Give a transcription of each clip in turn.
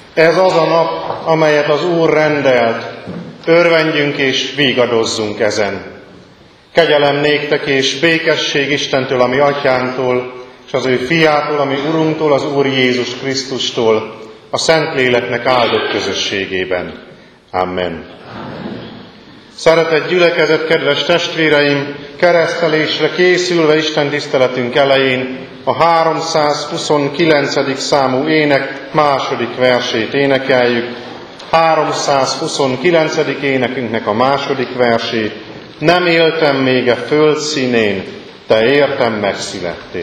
Ez az a nap, amelyet az Úr rendelt, örvendjünk és vígadozzunk ezen. Kegyelem néktek és békesség Istentől, ami Atyánktól, és az ő Fiától, ami Urunktól, az Úr Jézus Krisztustól, a Szentléleknek áldott közösségében. Amen. Szeretett gyülekezet, kedves testvéreim, keresztelésre készülve Isten tiszteletünk elején a 329. számú ének második versét énekeljük. 329. énekünknek a második versét. Nem éltem még a föld színén, te értem megszülettél.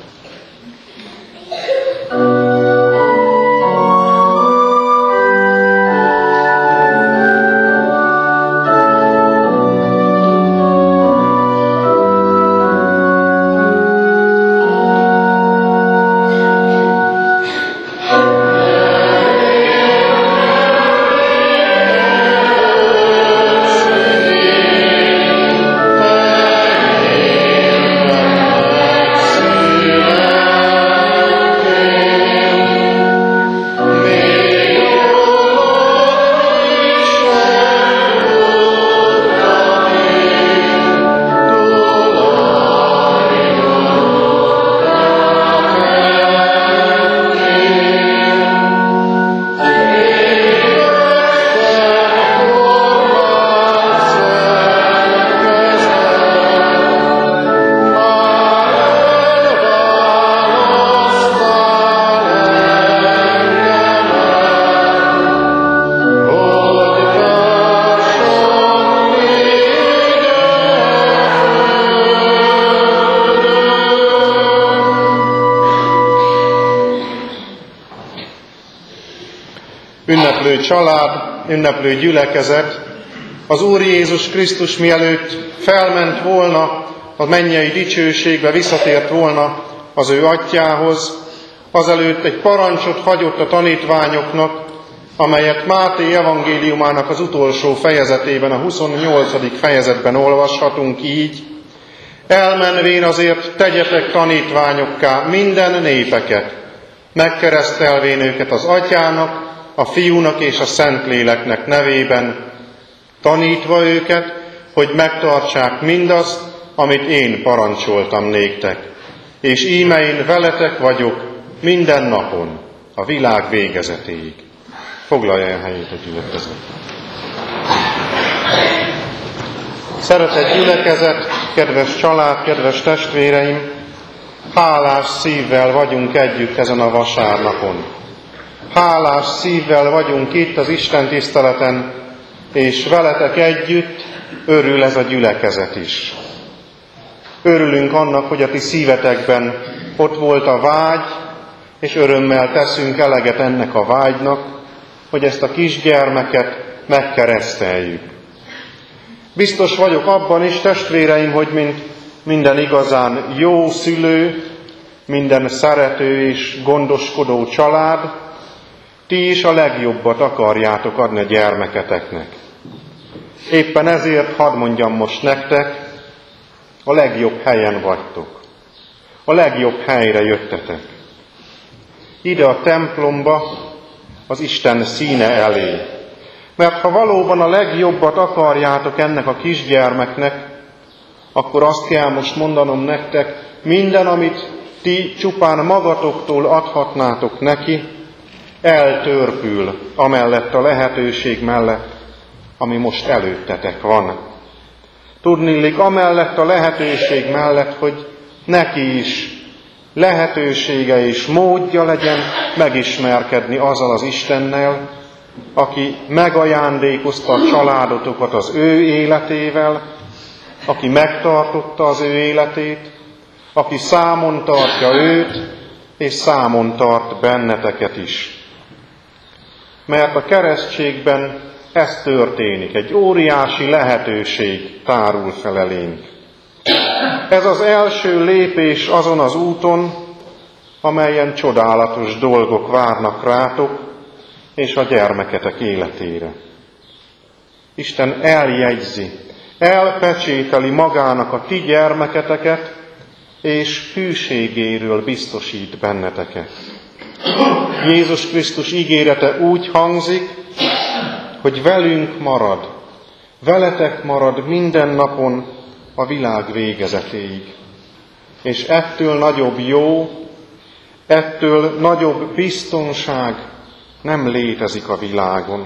Ünneplő család, ünneplő gyülekezet, az Úr Jézus Krisztus mielőtt felment volna a mennyei dicsőségbe, visszatért volna az ő atyához, azelőtt egy parancsot hagyott a tanítványoknak, amelyet Máté evangéliumának az utolsó fejezetében, a 28. fejezetben olvashatunk így: elmenvén azért tegyetek tanítványokká minden népeket, megkeresztelvén őket az Atyának, a Fiúnak és a Szentléleknek nevében, tanítva őket, hogy megtartsák mindazt, amit én parancsoltam néktek. És íme én veletek vagyok minden napon, a világ végezetéig. Foglalja el helyét a gyülekezet. Szeretett gyülekezet, kedves család, kedves testvéreim, hálás szívvel vagyunk együtt ezen a vasárnapon. Hálás szívvel vagyunk itt az Isten tiszteleten, és veletek együtt örül ez a gyülekezet is. Örülünk annak, hogy a ti szívetekben ott volt a vágy, és örömmel teszünk eleget ennek a vágynak, hogy ezt a kisgyermeket megkereszteljük. Biztos vagyok abban is, testvéreim, hogy mint minden igazán jó szülő, minden szerető és gondoskodó család, ti is a legjobbat akarjátok adni a gyermeketeknek. Éppen ezért hadd mondjam most nektek, a legjobb helyen vagytok. A legjobb helyre jöttetek. Ide a templomba, az Isten színe elé. Mert ha valóban a legjobbat akarjátok ennek a kisgyermeknek, akkor azt kell most mondanom nektek, minden, amit ti csupán magatoktól adhatnátok neki, eltörpül amellett a lehetőség mellett, ami most előttetek van. Tudniillik amellett a lehetőség mellett, hogy neki is lehetősége és módja legyen megismerkedni azzal az Istennel, aki megajándékozta a családotokat az ő életével, aki megtartotta az ő életét, aki számon tartja őt, és számon tart benneteket is. Mert a keresztségben ez történik, egy óriási lehetőség tárul fel elénk. Ez az első lépés azon az úton, amelyen csodálatos dolgok várnak rátok és a gyermeketek életére. Isten eljegyzi, elpecsételi magának a ti gyermeketeket, és hűségéről biztosít benneteket. Jézus Krisztus ígérete úgy hangzik, hogy velünk marad, veletek marad minden napon a világ végezetéig. És ettől nagyobb jó, ettől nagyobb biztonság nem létezik a világon.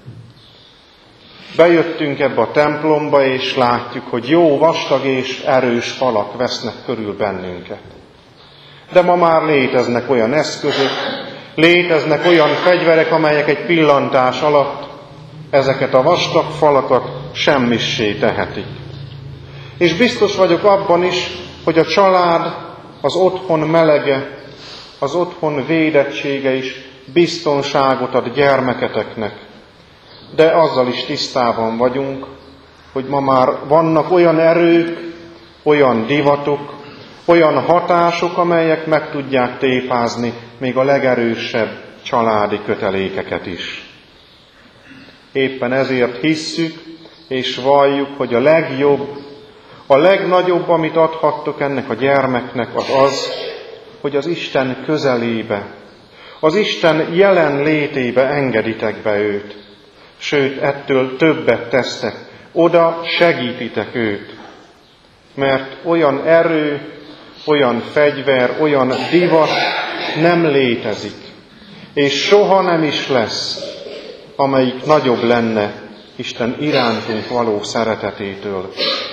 Bejöttünk ebbe a templomba, és látjuk, hogy jó, vastag és erős falak vesznek körül bennünket. De ma már léteznek olyan eszközök, léteznek olyan fegyverek, amelyek egy pillantás alatt ezeket a vastag falakat semmissé tehetik. És biztos vagyok abban is, hogy a család, az otthon melege, az otthon védettsége is biztonságot ad gyermeketeknek. De azzal is tisztában vagyunk, hogy ma már vannak olyan erők, olyan divatok, olyan hatások, amelyek meg tudják tépázni még a legerősebb családi kötelékeket is. Éppen ezért hisszük és valljuk, hogy a legjobb, a legnagyobb, amit adhattok ennek a gyermeknek, az az, hogy az Isten közelébe, az Isten jelenlétébe engeditek be őt. Sőt, ettől többet tesztek, oda segítitek őt. Mert olyan erő, olyan fegyver, olyan divat nem létezik, és soha nem is lesz, amelyik nagyobb lenne Isten irántunk való szeretetétől.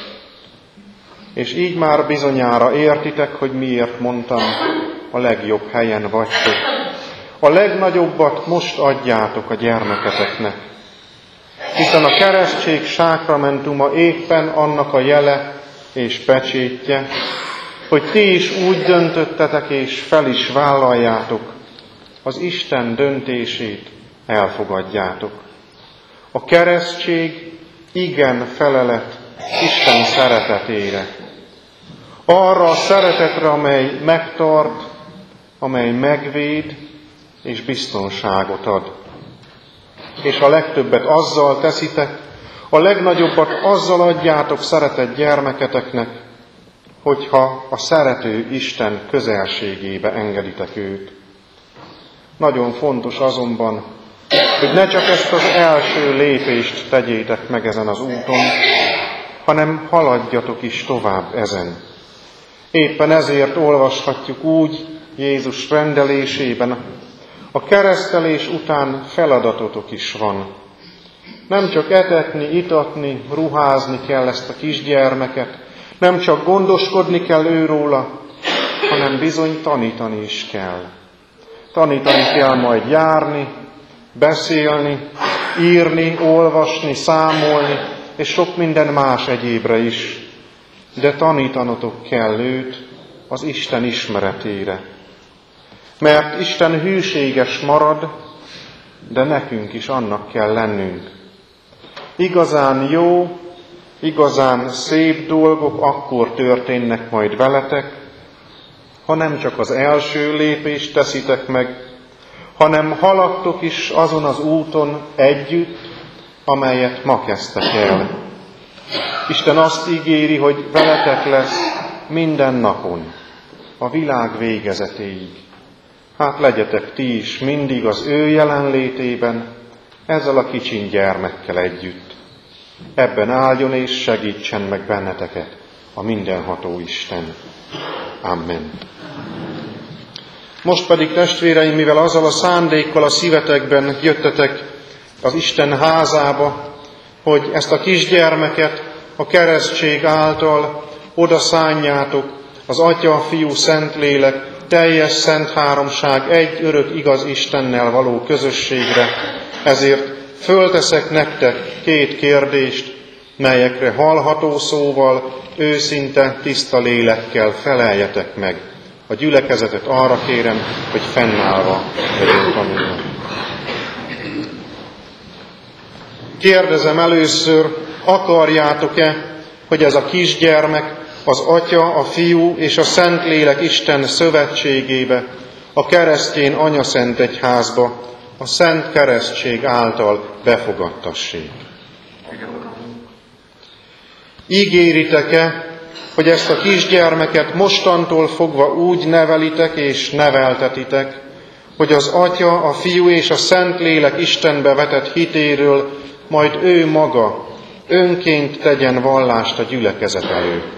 És így már bizonyára értitek, hogy miért mondtam, a legjobb helyen vagytok. A legnagyobbat most adjátok a gyermeketeknek. Hiszen a keresztség sákramentuma éppen annak a jele és pecsétje, hogy ti is úgy döntöttetek és fel is vállaljátok, az Isten döntését elfogadjátok. A keresztség igen felelet Isten szeretetére. Arra a szeretetre, amely megtart, amely megvéd és biztonságot ad. És a legtöbbet azzal teszitek, a legnagyobbat azzal adjátok szeretett gyermeketeknek, hogyha a szerető Isten közelségébe engeditek őt. Nagyon fontos azonban, hogy ne csak ezt az első lépést tegyétek meg ezen az úton, hanem haladjatok is tovább ezen. Éppen ezért olvashatjuk úgy Jézus rendelésében, a keresztelés után feladatotok is van. Nem csak etetni, itatni, ruházni kell ezt a kisgyermeket, nem csak gondoskodni kell őróla, hanem bizony tanítani is kell. Tanítani kell majd járni, beszélni, írni, olvasni, számolni, és sok minden más egyébre is. De tanítanotok kell őt az Isten ismeretére. Mert Isten hűséges marad, de nekünk is annak kell lennünk. Igazán jó, igazán szép dolgok akkor történnek majd veletek, ha nem csak az első lépést teszitek meg, hanem haladtok is azon az úton együtt, amelyet ma kezdtek el. Isten azt ígéri, hogy veletek lesz minden napon, a világ végezetéig. Hát legyetek ti is mindig az ő jelenlétében, ezzel a kicsin gyermekkel együtt. Ebben álljon és segítsen meg benneteket a mindenható Isten. Amen. Most pedig, testvéreim, mivel azzal a szándékkal a szívetekben jöttetek az Isten házába, hogy ezt a kisgyermeket a keresztség által odaszánjátok az Atya, Fiú, Szentlélek, teljes szent háromság egy örök igaz Istennel való közösségre, ezért fölteszek nektek 2 kérdést, melyekre hallható szóval, őszinte, tiszta lélekkel feleljetek meg. A gyülekezetet arra kérem, hogy fennállva vegyünk tanulni. Kérdezem először, akarjátok-e, hogy ez a kisgyermek az Atya, a Fiú és a Szentlélek Isten szövetségébe, a keresztény anyaszentegyházba, a Szent Keresztség által befogadtassék? Ígéritek-e, hogy ezt a kisgyermeket mostantól fogva úgy nevelitek és neveltetitek, hogy az Atya, a Fiú és a Szentlélek Istenbe vetett hitéről majd ő maga önként tegyen vallást a gyülekezet előtt.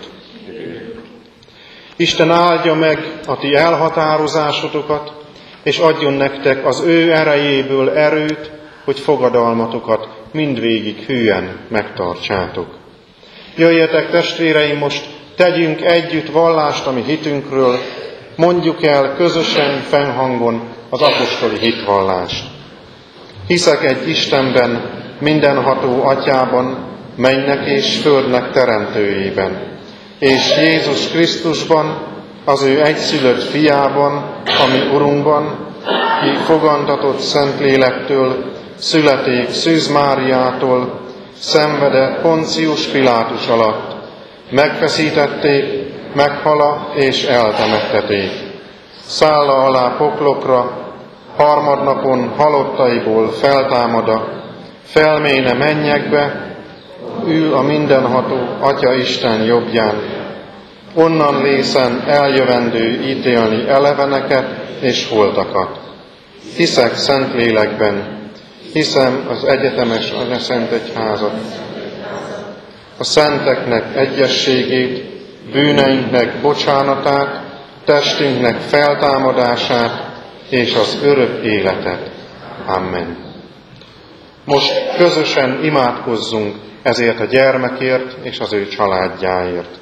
Isten áldja meg a ti elhatározásotokat, és adjon nektek az ő erejéből erőt, hogy fogadalmatokat mindvégig hűen megtartsátok. Jöjjetek, testvéreim, most tegyünk együtt vallást a mi hitünkről, mondjuk el közösen, fennhangon az apostoli hitvallást. Hiszek egy Istenben, mindenható Atyában, mennynek és földnek teremtőjében, és Jézus Krisztusban, az ő egyszülött fiában, ami Urunkban, ki fogantatott Szentlélektől, születék Szűz Máriától, szenvedett Poncius Pilátus alatt, megfeszítették, meghala és eltemetteték. Szálla alá poklokra, harmadnapon halottaiból feltámada, felméne mennyekbe, ül a mindenható Atya Isten jobbján, onnan lészen eljövendő ítélni eleveneket és holtakat. Hiszek Szentlélekben, hiszem az egyetemes Szent Egyházat, a szenteknek egyességét, bűneinknek bocsánatát, testünknek feltámadását és az örök életet. Amen. Most közösen imádkozzunk ezért a gyermekért és az ő családjáért.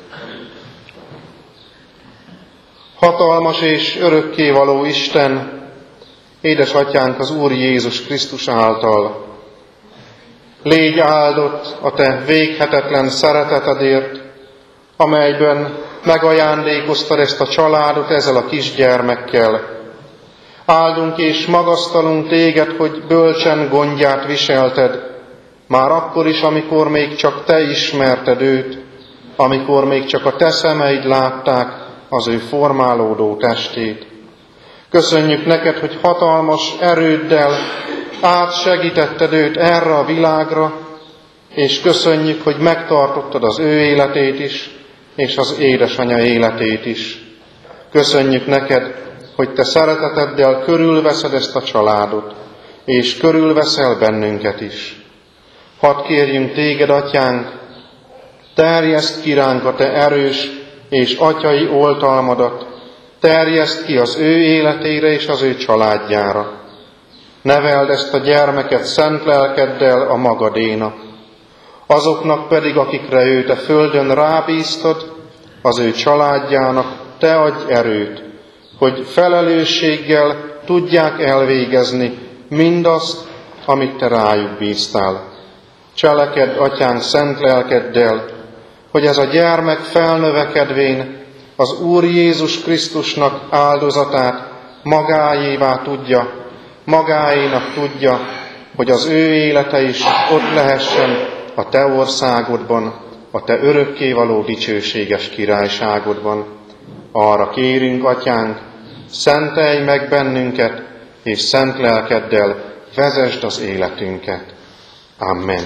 Hatalmas és örökkévaló Isten, édesatyánk az Úr Jézus Krisztus által, légy áldott a te véghetetlen szeretetedért, amelyben megajándékoztad ezt a családot ezzel a kisgyermekkel. Áldunk és magasztalunk téged, hogy bölcsen gondját viselted, már akkor is, amikor még csak te ismerted őt, amikor még csak a te szemeid látták az ő formálódó testét. Köszönjük neked, hogy hatalmas erőddel átsegítetted őt erre a világra, és köszönjük, hogy megtartottad az ő életét is, és az édesanyja életét is. Köszönjük neked, hogy te szereteteddel körülveszed ezt a családot, és körülveszel bennünket is. Hadd kérjünk téged, atyánk, terjeszd ki ránk a te erős és atyai oltalmadat, terjeszd ki az ő életére és az ő családjára. Neveld ezt a gyermeket szent lelkeddel a magadénak. Azoknak pedig, akikre ő te földön rábíztad, az ő családjának te adj erőt, hogy felelősséggel tudják elvégezni mindazt, amit te rájuk bíztál. Cselekedd, atyánk, szent lelkeddel, hogy ez a gyermek felnövekedvén az Úr Jézus Krisztusnak áldozatát magáévá tudja, magáénak tudja, hogy az ő élete is ott lehessen a te országodban, a te örökkévaló dicsőséges királyságodban. Arra kérünk, atyánk, szentelj meg bennünket, és szent lelkeddel vezesd az életünket. Amen.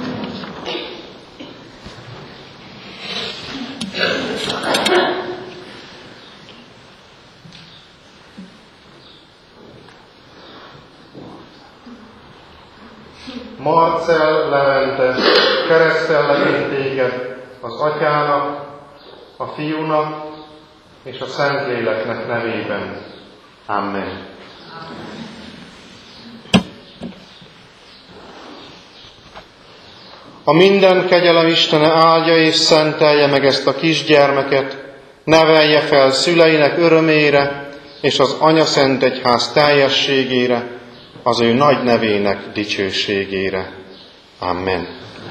Marcell Levente, keresztellek én téged az Atyának, a Fiúnak és a Szentléleknek nevében. Amen. A minden kegyelem Istene áldja és szentelje meg ezt a kisgyermeket, nevelje fel szüleinek örömére és az Anya Szent Egyház teljességére, az ő nagy nevének dicsőségére. Amen.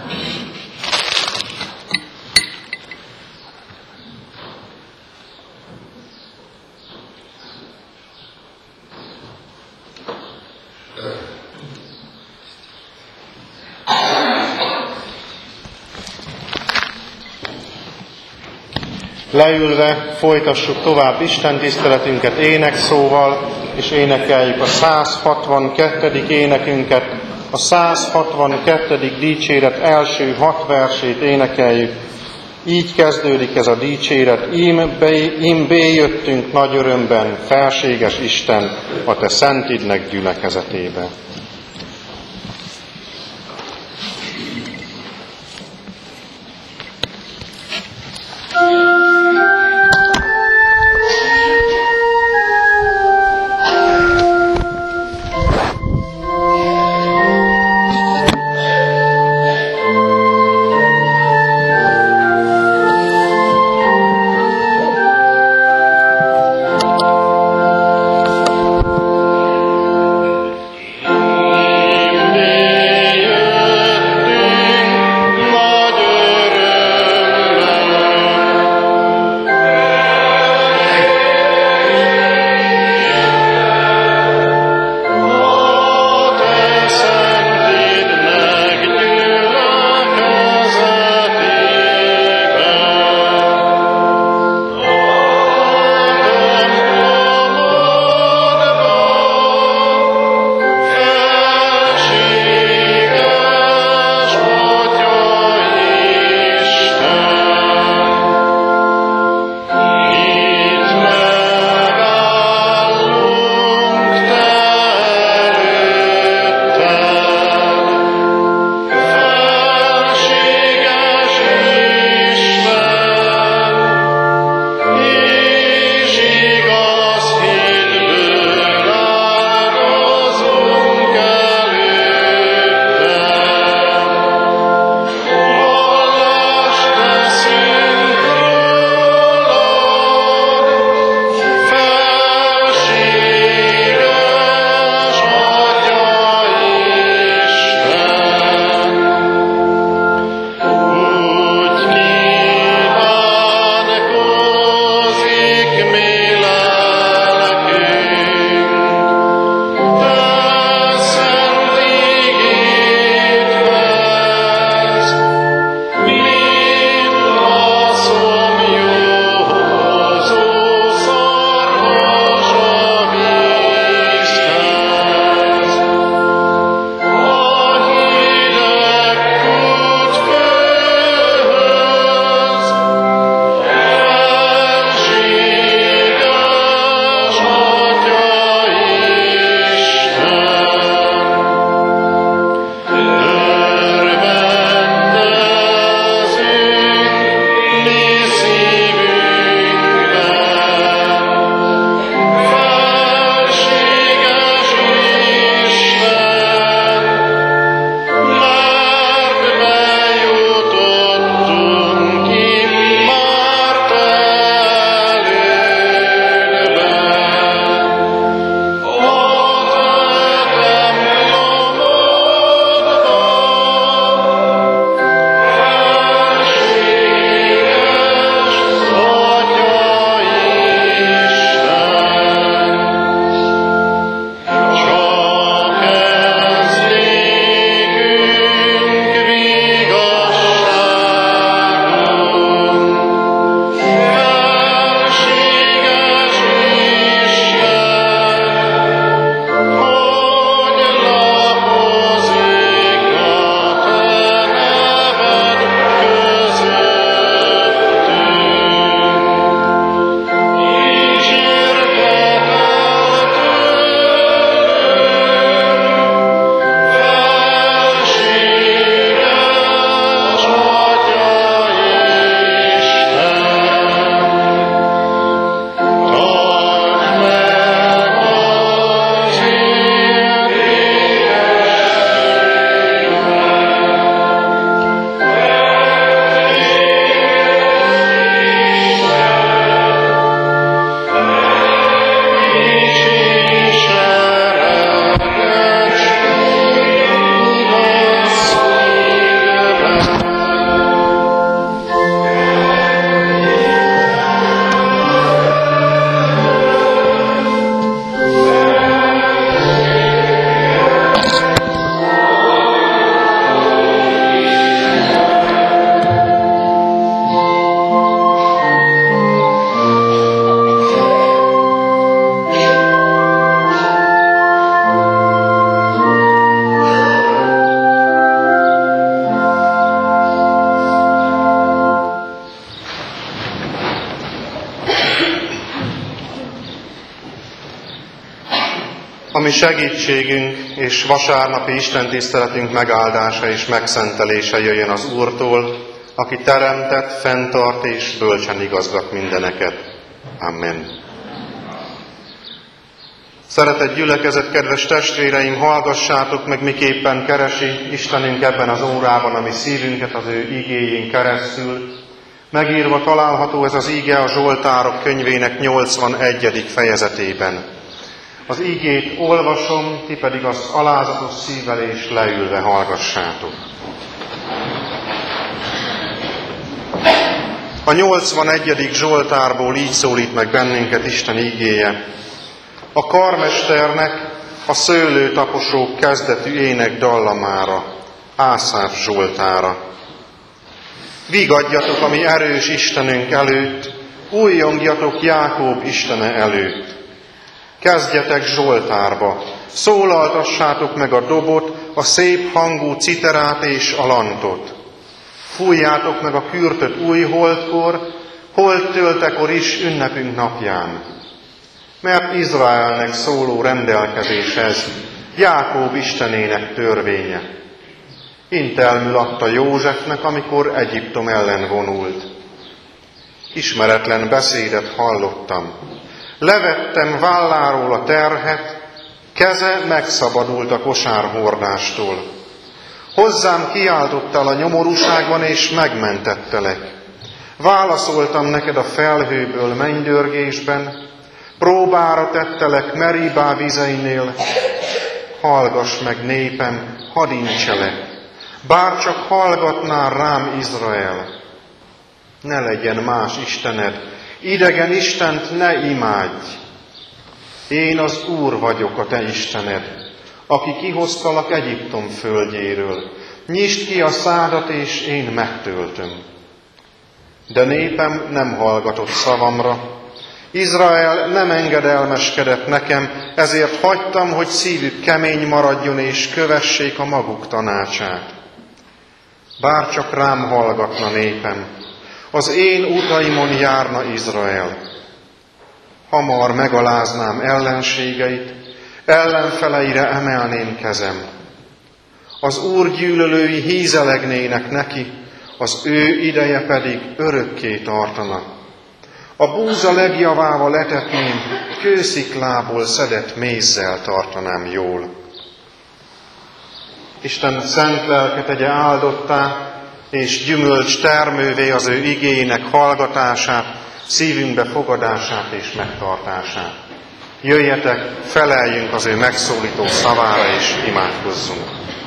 Leülve folytassuk tovább Isten tiszteletünket énekszóval, és énekeljük a 162. énekünket, a 162. dicséret első 6 versét énekeljük. Így kezdődik ez a dicséret, ím bejöttünk nagy örömben, felséges Isten, a te szentidnek gyülekezetébe. Ami segítségünk és vasárnapi istentiszteletünk megáldása és megszentelése jöjjön az Úrtól, aki teremtett, fenntart és bölcsen igazgat mindeneket. Amen. Szeretett gyülekezet, kedves testvéreim, hallgassátok meg, miképpen keresi Istenünk ebben az órában a mi szívünket az ő igéjén keresztül. Megírva található ez az íge a Zsoltárok könyvének 81. fejezetében. Az ígét olvasom, ti pedig azt alázatos szívvel és leülve hallgassátok. A 81. Zsoltárból így szólít meg bennünket Isten ígéje. A karmesternek a szőlőtaposók kezdetű ének dallamára, Ászáf Zsoltára. Vigadjatok a mi erős Istenünk előtt, újjongjatok Jákób Istene előtt. Kezdjetek Zsoltárba, szólaltassátok meg a dobot, a szép hangú citerát és a lantot. Fújjátok meg a kürtöt új holdkor, holdtöltekor is ünnepünk napján. Mert Izraelnek szóló rendelkezés ez, Jákób Istenének törvénye. Intelmül adta Józsefnek, amikor Egyiptom ellen vonult. Ismeretlen beszédet hallottam. Levettem válláról a terhet, keze megszabadult a kosárhordástól. Hozzám kiáltottál a nyomorúságban, és megmentettelek. Válaszoltam neked a felhőből mennydörgésben, próbára tettelek Meribá vizeinél. Hallgass meg, népem, hadd incselek, bár csak hallgatnál rám Izrael. Ne legyen más istened, idegen istent ne imádj. Én az Úr vagyok, a te Istened, aki kihoztalak Egyiptom földjéről. Nyisd ki a szádat, és én megtöltöm. De népem nem hallgatott szavamra. Izrael nem engedelmeskedett nekem, ezért hagytam, hogy szívük kemény maradjon, és kövessék a maguk tanácsát. Bár csak rám hallgatna népem, az én utaimon járna Izrael. Hamar megaláznám ellenségeit, ellenfeleire emelném kezem. Az Úr gyűlölői hízelegnének neki, az ő ideje pedig örökké tartana. A búza legjavával etetném, kősziklából szedett mézzel tartanám jól. Isten szent lelke tegye áldottá, és gyümölcs termővé az ő igéinek hallgatását, szívünkbe fogadását és megtartását. Jöjjetek, feleljünk az ő megszólító szavára, és imádkozzunk.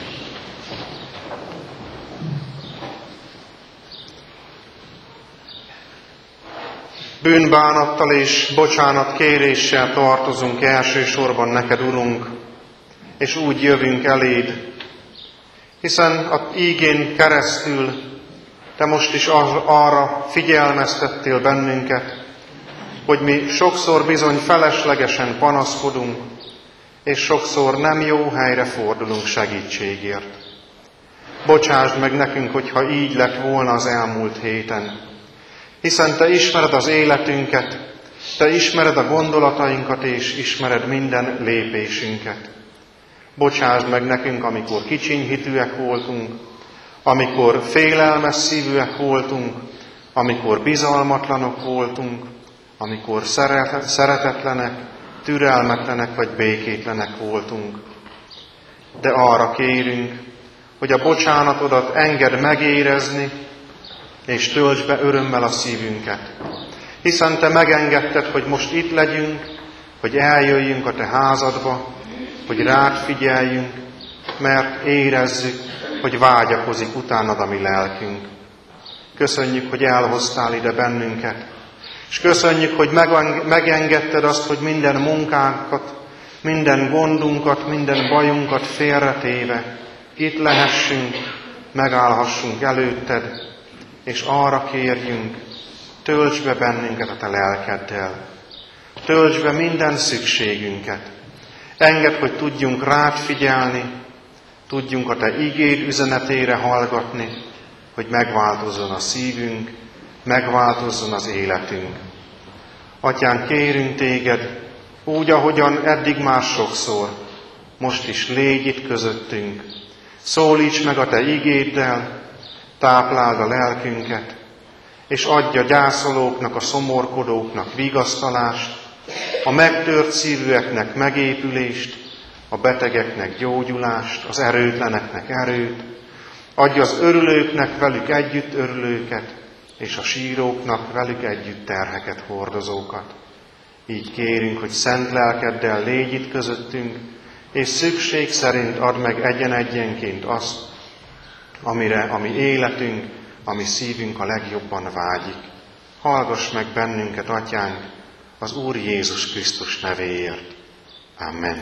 Bűnbánattal és bocsánatkéréssel tartozunk elsősorban neked, Urunk, és úgy jövünk eléd, hiszen a ígén keresztül te most is arra figyelmeztettél bennünket, hogy mi sokszor bizony feleslegesen panaszkodunk, és sokszor nem jó helyre fordulunk segítségért. Bocsásd meg nekünk, hogyha így lett volna az elmúlt héten, hiszen te ismered az életünket, te ismered a gondolatainkat, és ismered minden lépésünket. Bocsásd meg nekünk, amikor kicsinyhitűek voltunk, amikor félelmes szívűek voltunk, amikor bizalmatlanok voltunk, amikor szeretetlenek, türelmetlenek vagy békétlenek voltunk. De arra kérünk, hogy a bocsánatodat engedd megérezni, és töltsd be örömmel a szívünket. Hiszen te megengedted, hogy most itt legyünk, hogy eljöjjünk a te házadba, hogy rád figyeljünk, mert érezzük, hogy vágyakozik utánad a mi lelkünk. Köszönjük, hogy elhoztál ide bennünket, és köszönjük, hogy megengedted azt, hogy minden munkánkat, minden gondunkat, minden bajunkat félretéve itt lehessünk, megállhassunk előtted, és arra kérjünk, töltsd be bennünket a te lelkeddel, töltsd be minden szükségünket. Engedd, hogy tudjunk rád figyelni, tudjunk a te igéd üzenetére hallgatni, hogy megváltozzon a szívünk, megváltozzon az életünk. Atyánk, kérünk téged, Úgy, ahogyan eddig már sokszor, most is légy itt közöttünk. Szólíts meg a Te igéddel, tápláld a lelkünket, és adj a gyászolóknak, a szomorkodóknak vigasztalást, a megtört szívűeknek megépülést, a betegeknek gyógyulást, az erőtleneknek erőt, adj az örülőknek velük együtt örülőket, és a síróknak velük együtt terheket hordozókat. Így kérünk, hogy szent lelkeddel légy itt közöttünk, és szükség szerint add meg egyen-egyenként azt, amire a mi életünk, a mi szívünk a legjobban vágyik. Hallgass meg bennünket, Atyánk, az Úr Jézus Krisztus nevéért. Amen.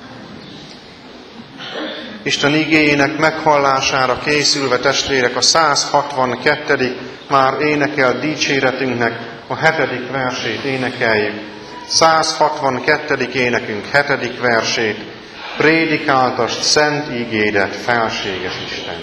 Isten igéjének meghallására készülve, testvérek, a 162. már énekelt dicséretünknek a 7. versét énekeljük. 162. énekünk 7. versét. Prédikáltasd szent ígédet, felséges Isten!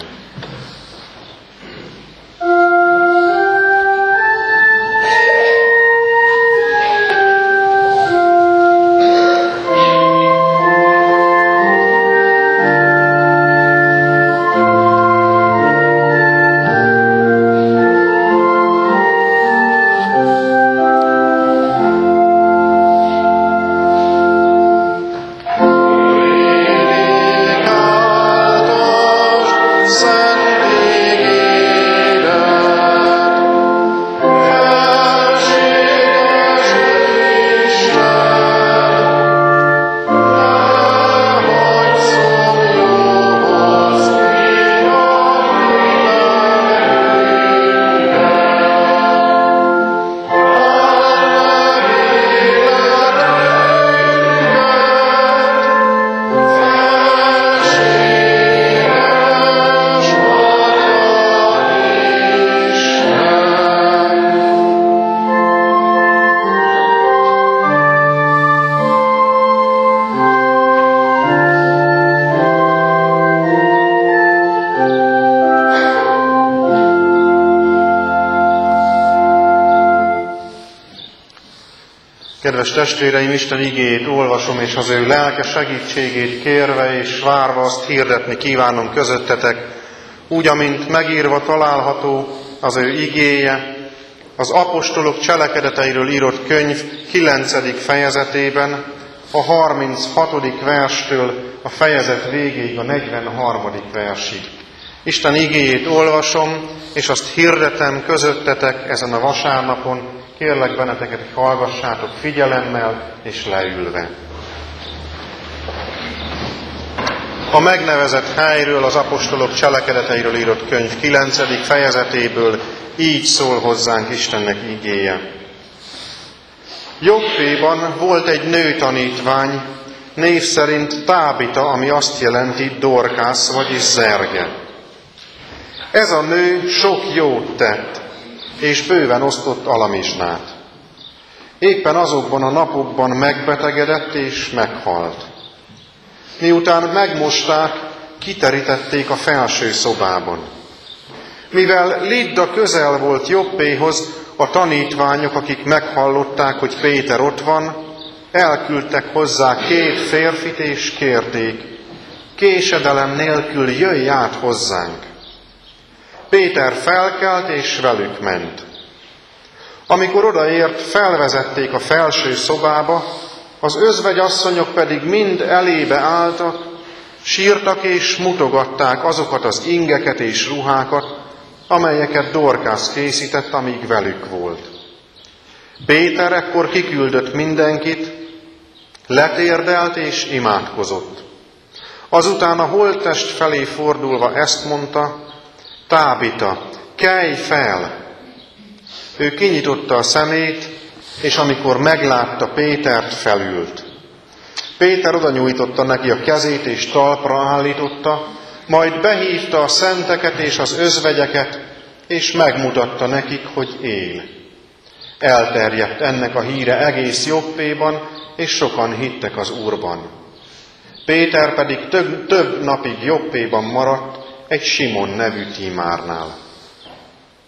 Kedves testvéreim, Isten igéjét olvasom, és az ő lelke segítségét kérve és várva azt hirdetni kívánom közöttetek, úgy, amint megírva található az ő igéje, az apostolok cselekedeteiről írott könyv 9. fejezetében, a 36. verstől a fejezet végéig a 43. versig. Isten igéjét olvasom, és azt hirdetem közöttetek ezen a vasárnapon. Kérlek benneteket, hogy hallgassátok figyelemmel és leülve. A megnevezett helyről, az apostolok cselekedeteiről írott könyv 9. fejezetéből így szól hozzánk Istennek igéje. Jobbéban volt egy nőtanítvány, név szerint Tábita, ami azt jelenti Dorkász, vagyis zerge. Ez a nő sok jót tett, és bőven osztott alamizsnát. Éppen azokban a napokban megbetegedett és meghalt. Miután megmosták, kiterítették a felső szobában. Mivel Lidda közel volt Jobbéhoz, a tanítványok, akik meghallották, hogy Péter ott van, elküldtek hozzá 2 férfit és kérték, késedelem nélkül jöjj át hozzánk. Péter felkelt és velük ment. Amikor odaért, felvezették a felső szobába, az özvegyasszonyok pedig mind elébe álltak, sírtak és mutogatták azokat az ingeket és ruhákat, amelyeket Dorkász készített, amíg velük volt. Péter ekkor kiküldött mindenkit, letérdelt és imádkozott. Azután a holttest felé fordulva ezt mondta: Tábita, kelj fel! Ő kinyitotta a szemét, és amikor meglátta Pétert, felült. Péter oda nyújtotta neki a kezét, és talpra állította, majd behívta a szenteket és az özvegyeket, és megmutatta nekik, hogy él. Elterjedt ennek a híre egész Jobbéban, és sokan hittek az Úrban. Péter pedig több napig Jobbéban maradt, egy Simon nevű tímárnál.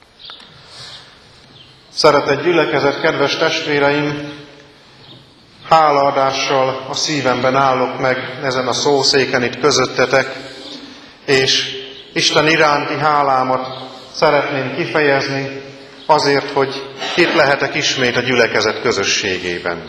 Szeretett gyülekezet, kedves testvéreim, hálaadással a szívemben állok meg ezen a szószéken itt közöttetek, és Isten iránti hálámat szeretném kifejezni azért, hogy itt lehetek ismét a gyülekezet közösségében.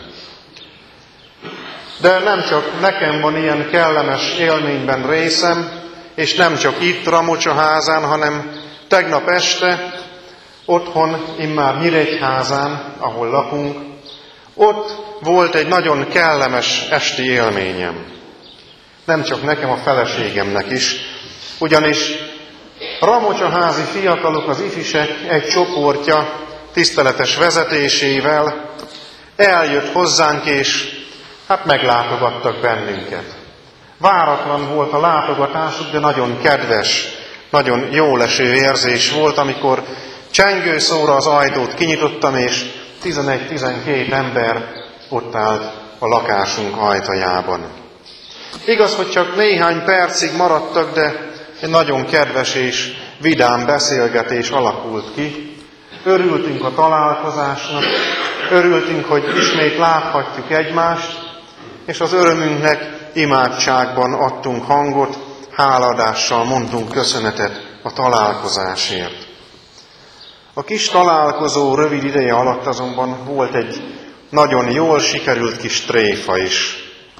De nem csak nekem van ilyen kellemes élményben részem, és nem csak itt Ramocsaházán, hanem tegnap este otthon, immár Nyíregyházán, ahol lakunk, ott volt egy nagyon kellemes esti élményem. Nem csak nekem, a feleségemnek is, ugyanis ramocsaházi fiatalok, az ifisek egy csoportja tiszteletes vezetésével eljött hozzánk, és meglátogattak bennünket. Váratlan volt a látogatásuk, de nagyon kedves, nagyon jóleső érzés volt, amikor csengőszóra az ajtót kinyitottam, és 11-12 ember ott állt a lakásunk ajtajában. Igaz, hogy csak néhány percig maradtak, de egy nagyon kedves és vidám beszélgetés alakult ki. Örültünk a találkozásnak, örültünk, hogy ismét láthatjuk egymást, és az örömünknek imádságban adtunk hangot, hálaadással mondtunk köszönetet a találkozásért. A kis találkozó rövid ideje alatt azonban volt egy nagyon jól sikerült kis tréfa is.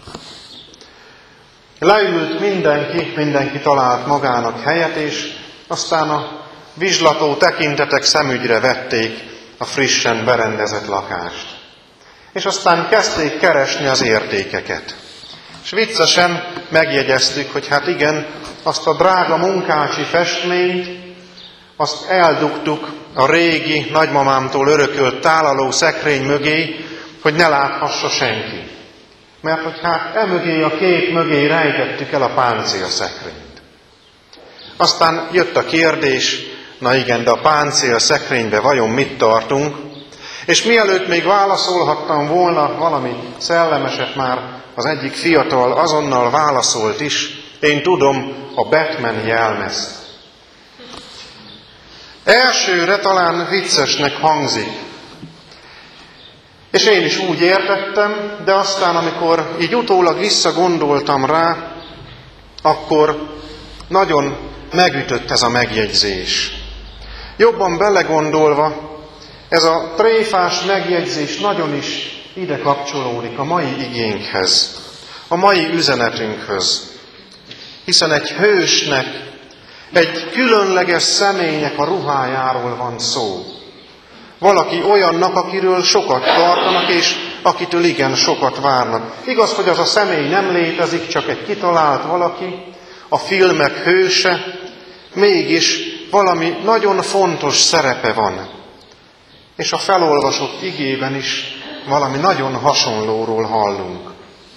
Leült mindenki talált magának helyet, és aztán a vizslató tekintetek szemügyre vették a frissen berendezett lakást. És aztán kezdték keresni az értékeket. És viccesen megjegyeztük, hogy igen, azt a drága munkácsi festményt, azt eldugtuk a régi, nagymamámtól örökölt tálaló szekrény mögé, hogy ne láthassa senki. Mert hogy emögé a kép mögé rejtettük el a páncélszekrényt. Aztán jött a kérdés, na igen, de a páncélszekrénybe vajon mit tartunk? És mielőtt még válaszolhattam volna valami szellemeset, már az egyik fiatal azonnal válaszolt is, én tudom, a Batman jelmezt. Elsőre talán viccesnek hangzik. És én is úgy értettem, de aztán, amikor így utólag visszagondoltam rá, akkor nagyon megütött ez a megjegyzés. Jobban belegondolva, ez a tréfás megjegyzés nagyon is ide kapcsolódik a mai igénkhez, a mai üzenetünkhöz. Hiszen egy hősnek, egy különleges személynek a ruhájáról van szó. Valaki olyannak, akiről sokat tartanak, és akitől igen sokat várnak. Igaz, hogy az a személy nem létezik, csak egy kitalált valaki, a filmek hőse, mégis valami nagyon fontos szerepe van. És a felolvasott igében is valami nagyon hasonlóról hallunk.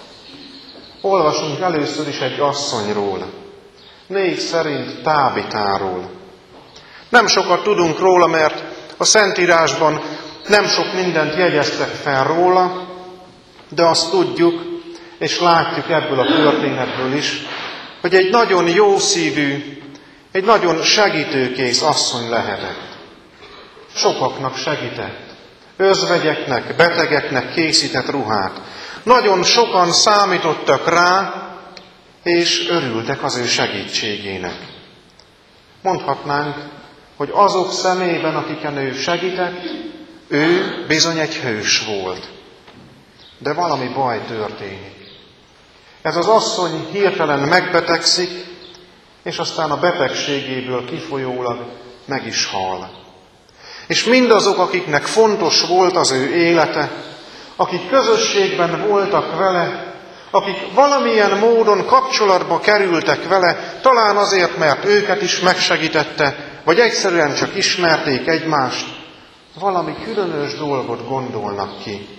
Olvasunk először is egy asszonyról, név szerint Tábitáról. Nem sokat tudunk róla, mert a Szentírásban nem sok mindent jegyeztek fel róla, de azt tudjuk, és látjuk ebből a történetből is, hogy egy nagyon jószívű, egy nagyon segítőkész asszony lehetett. Sokaknak segített, özvegyeknek, betegeknek készített ruhát. Nagyon sokan számítottak rá, és örültek az ő segítségének. Mondhatnánk, hogy azok szemében, akiken ő segített, ő bizony egy hős volt. De valami baj történik. Ez az asszony hirtelen megbetegszik, és aztán a betegségéből kifolyólag meg is hal. És mindazok, akiknek fontos volt az ő élete, akik közösségben voltak vele, akik valamilyen módon kapcsolatba kerültek vele, talán azért, mert őket is megsegítette, vagy egyszerűen csak ismerték egymást, valami különös dolgot gondolnak ki.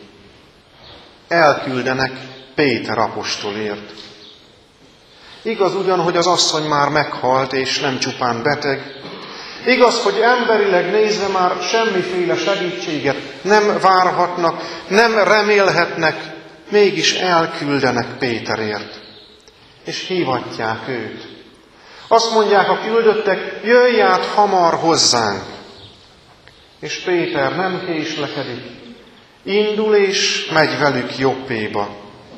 Elküldenek Péter apostolért. Igaz ugyan, hogy az asszony már meghalt, és nem csupán beteg. Igaz, hogy emberileg nézve már semmiféle segítséget nem várhatnak, nem remélhetnek, mégis elküldenek Péterért. És hívatják őt. Azt mondják a küldöttek, jöjj át hamar hozzánk. És Péter nem késlekedik, Indul és megy velük Joppéba.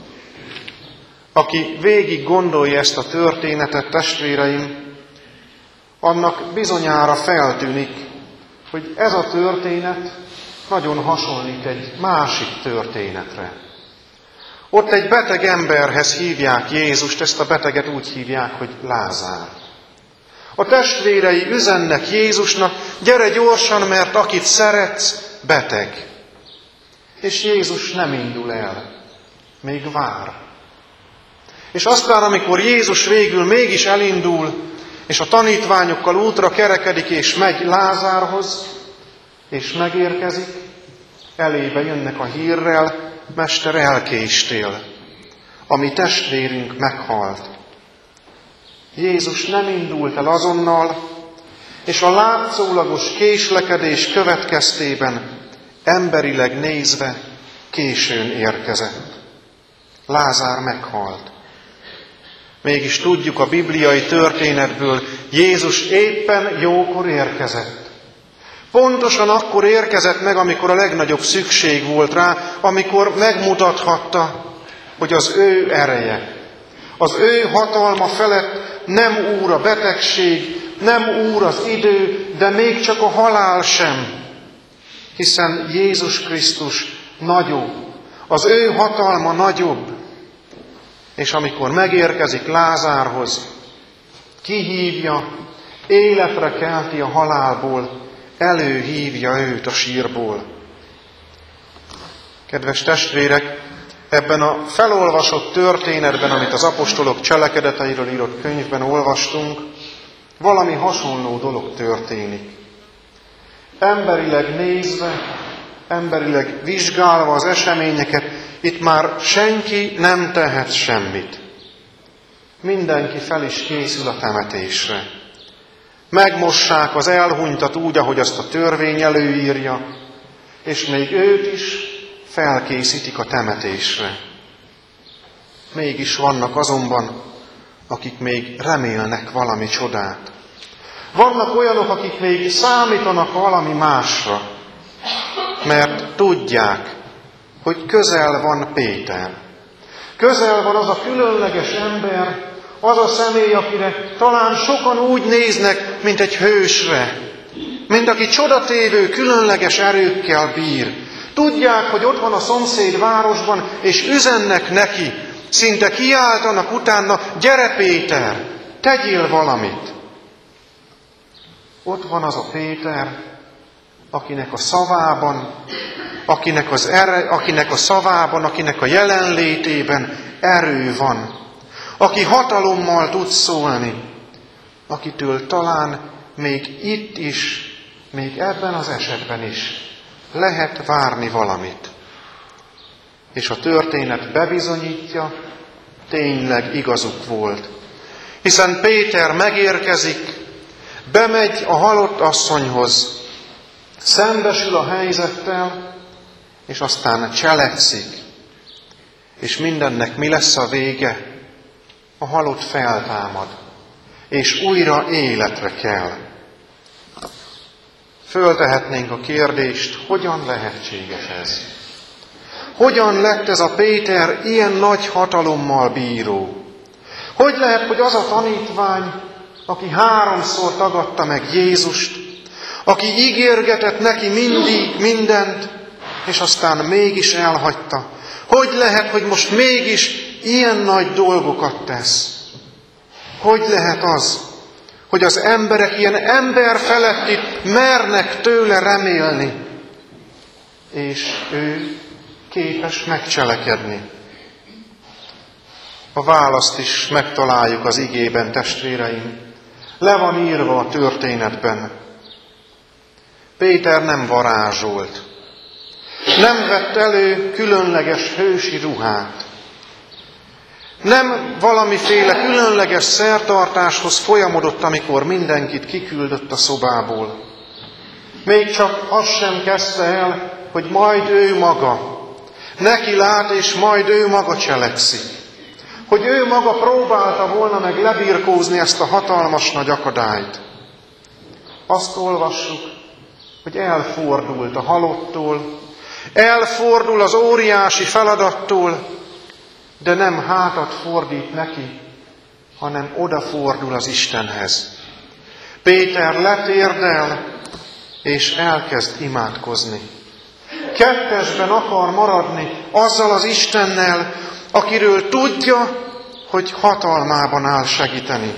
Aki végig gondolja ezt a történetet, testvéreim, annak bizonyára feltűnik, hogy ez a történet nagyon hasonlít egy másik történetre. Ott egy beteg emberhez hívják Jézust, ezt a beteget úgy hívják, hogy Lázár. A testvérei üzennek Jézusnak, gyere gyorsan, mert akit szeretsz, beteg. És Jézus nem indul el, még vár. És aztán, amikor Jézus végül mégis elindul, és a tanítványokkal útra kerekedik, és megy Lázárhoz, és megérkezik, elébe jönnek a hírrel, Mester, elkéstél, a mi testvérünk meghalt. Jézus nem indult el azonnal, és a látszólagos késlekedés következtében emberileg nézve későn érkezett. Lázár meghalt. Mégis tudjuk a bibliai történetből, Jézus éppen jókor érkezett. Pontosan akkor érkezett meg, amikor a legnagyobb szükség volt rá, amikor megmutathatta, hogy az ő ereje, az ő hatalma felett nem úr a betegség, nem úr az idő, de még csak a halál sem. Hiszen Jézus Krisztus nagyobb, az ő hatalma nagyobb. És amikor megérkezik Lázárhoz, kihívja, életre kelti a halálból, előhívja őt a sírból. Kedves testvérek, ebben a felolvasott történetben, amit az apostolok cselekedeteiről írott könyvben olvastunk, valami hasonló dolog történik. Emberileg nézve, emberileg vizsgálva az eseményeket, itt már senki nem tehet semmit. Mindenki fel is készül a temetésre. Megmossák az elhunytat úgy, ahogy azt a törvény előírja, és még őt is felkészítik a temetésre. Mégis vannak azonban, akik még remélnek valami csodát. Vannak olyanok, akik még számítanak valami másra, mert tudják, hogy közel van Péter. Közel van az a különleges ember, az a személy, akire talán sokan úgy néznek, mint egy hősre, mint aki csodatévő, különleges erőkkel bír. Tudják, hogy ott van a szomszéd városban, és üzennek neki, szinte kiáltanak utána, gyere Péter, tegyél valamit. Ott van az a Péter, akinek a szavában, akinek a jelenlétében erő van, aki hatalommal tud szólni, akitől talán még itt is, még ebben az esetben is lehet várni valamit. És a történet bebizonyítja, tényleg igazuk volt. Hiszen Péter megérkezik, bemegy a halott asszonyhoz, szembesül a helyzettel, és aztán cselekszik. És mindennek mi lesz a vége? A halott feltámad, és újra életre kell. Föltehetnénk a kérdést, hogyan lehetséges ez? Hogyan lett ez a Péter ilyen nagy hatalommal bíró? Hogy lehet, hogy az a tanítvány, aki 3-szor tagadta meg Jézust, aki ígérgetett neki mindig mindent, és aztán mégis elhagyta? Hogy lehet, hogy most mégis ilyen nagy dolgokat tesz? Hogy lehet az, hogy az emberek ilyen ember felettit mernek tőle remélni, és ő képes megcselekedni? A választ is megtaláljuk az igében, testvéreim. Le van írva a történetben. Péter nem varázsolt. Nem vett elő különleges hősi ruhát. Nem valamiféle különleges szertartáshoz folyamodott, amikor mindenkit kiküldött a szobából. Még csak azt sem kezdte el, hogy majd ő maga neki lát, és majd ő maga cselekszik. Hogy ő maga próbálta volna meg lebirkózni ezt a hatalmas nagy akadályt. Azt olvassuk, hogy elfordult a halottól, Elfordul az óriási feladattól, de nem hátat fordít neki, hanem odafordul az Istenhez. Péter letérdel, és elkezd imádkozni. Kettesben akar maradni azzal az Istennel, akiről tudja, hogy hatalmában áll segíteni.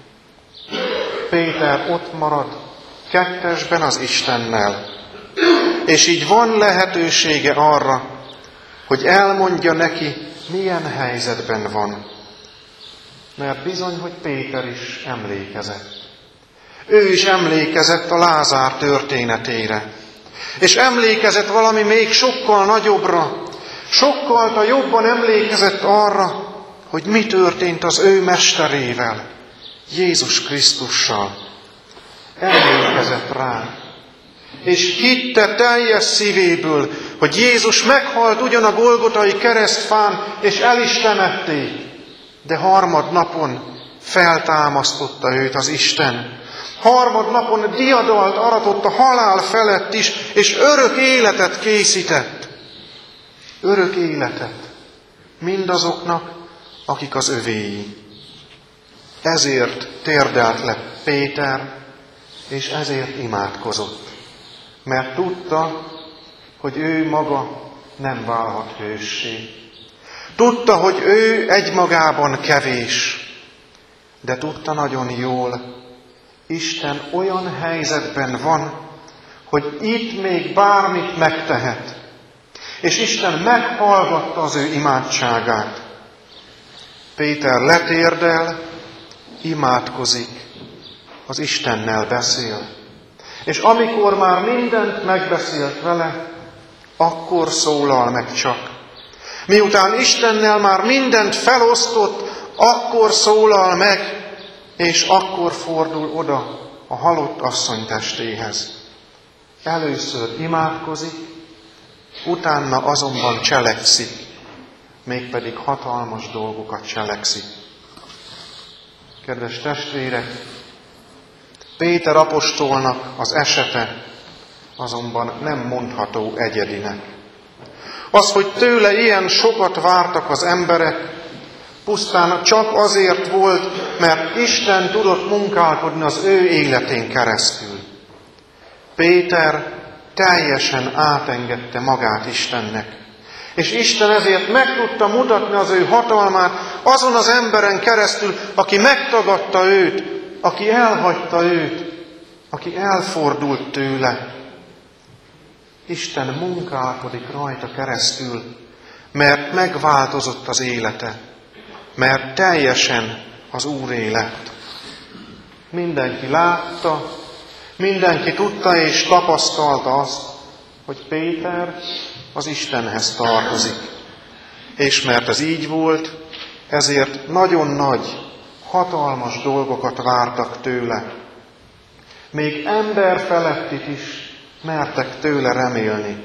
Péter ott marad kettesben az Istennel, és így van lehetősége arra, hogy elmondja neki, milyen helyzetben van. Mert bizony, hogy Péter is emlékezett. Ő is emlékezett a Lázár történetére. És emlékezett valami még sokkal nagyobbra, sokkal jobban emlékezett arra, hogy mi történt az ő mesterével, Jézus Krisztussal. Emlékezett rá. És hitte teljes szívéből, hogy Jézus meghalt ugyan a Golgotai keresztfán, és el is temették, de harmadnapon feltámasztotta őt az Isten. Harmadnapon diadalt aratott a halál felett is, és örök életet készített. Örök életet mindazoknak, akik az övéi. Ezért térdelt le Péter, és ezért imádkozott. Mert tudta, hogy ő maga nem válhat hőssé. Tudta, hogy ő egymagában kevés, de tudta nagyon jól, Isten olyan helyzetben van, hogy itt még bármit megtehet. És Isten meghallgatta az ő imádságát. Péter letérdel, imádkozik, az Istennel beszél. És amikor már mindent megbeszélt vele, akkor szólal meg csak. Miután Istennel már mindent felosztott, akkor szólal meg, és akkor fordul oda a halott asszony testéhez. Először imádkozik, utána azonban cselekszik, mégpedig hatalmas dolgokat cselekszik. Kedves testvérek, Péter apostolnak az esete azonban nem mondható egyedinek. Az, hogy tőle ilyen sokat vártak az emberek, pusztán csak azért volt, mert Isten tudott munkálkodni az ő életén keresztül. Péter teljesen átengedte magát Istennek. És Isten ezért meg tudta mutatni az ő hatalmát azon az emberen keresztül, aki megtagadta őt, aki elhagyta őt, aki elfordult tőle. Isten munkálkodik rajta keresztül, mert megváltozott az élete, mert teljesen az Úré lett. Mindenki látta, mindenki tudta és tapasztalta azt, hogy Péter az Istenhez tartozik. És mert ez így volt, ezért nagyon nagy, hatalmas dolgokat vártak tőle. Még ember felettit is mertek tőle remélni.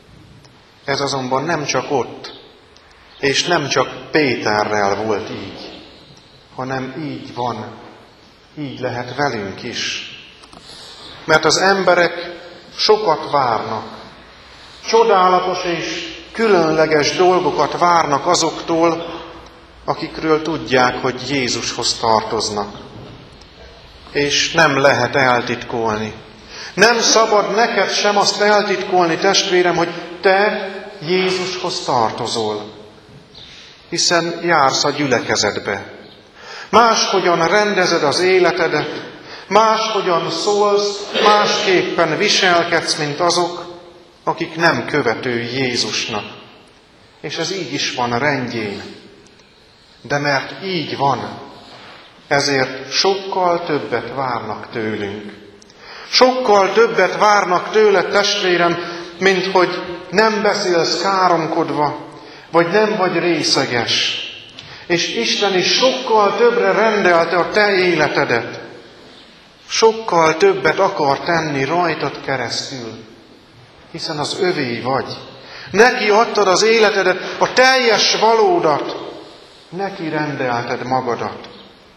Ez azonban nem csak ott, és nem csak Péterrel volt így, hanem így van, így lehet velünk is. Mert az emberek sokat várnak, csodálatos és különleges dolgokat várnak azoktól, akikről tudják, hogy Jézushoz tartoznak. És nem lehet eltitkolni. Nem szabad neked sem azt eltitkolni, testvérem, hogy te Jézushoz tartozol. Hiszen jársz a gyülekezetbe. Máshogyan rendezed az életedet, máshogyan szólsz, másképpen viselkedsz, mint azok, akik nem követői Jézusnak. És ez így is van rendjén. De mert így van, ezért sokkal többet várnak tőlünk. Sokkal többet várnak tőle, testvérem, mint hogy nem beszélsz káromkodva, vagy nem vagy részeges. És Isten is sokkal többre rendelte a te életedet. Sokkal többet akar tenni rajtad keresztül, hiszen az övé vagy. Neki adtad az életedet, a teljes valódat, neki rendelted magadat.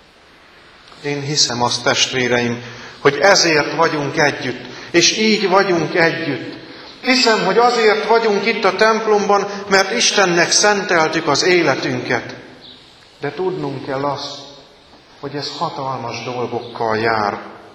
Én hiszem azt, testvéreim, hogy ezért vagyunk együtt, és így vagyunk együtt, Hiszem, hogy azért vagyunk itt a templomban, mert Istennek szenteltük az életünket. De tudnunk kell azt, hogy ez hatalmas dolgokkal jár.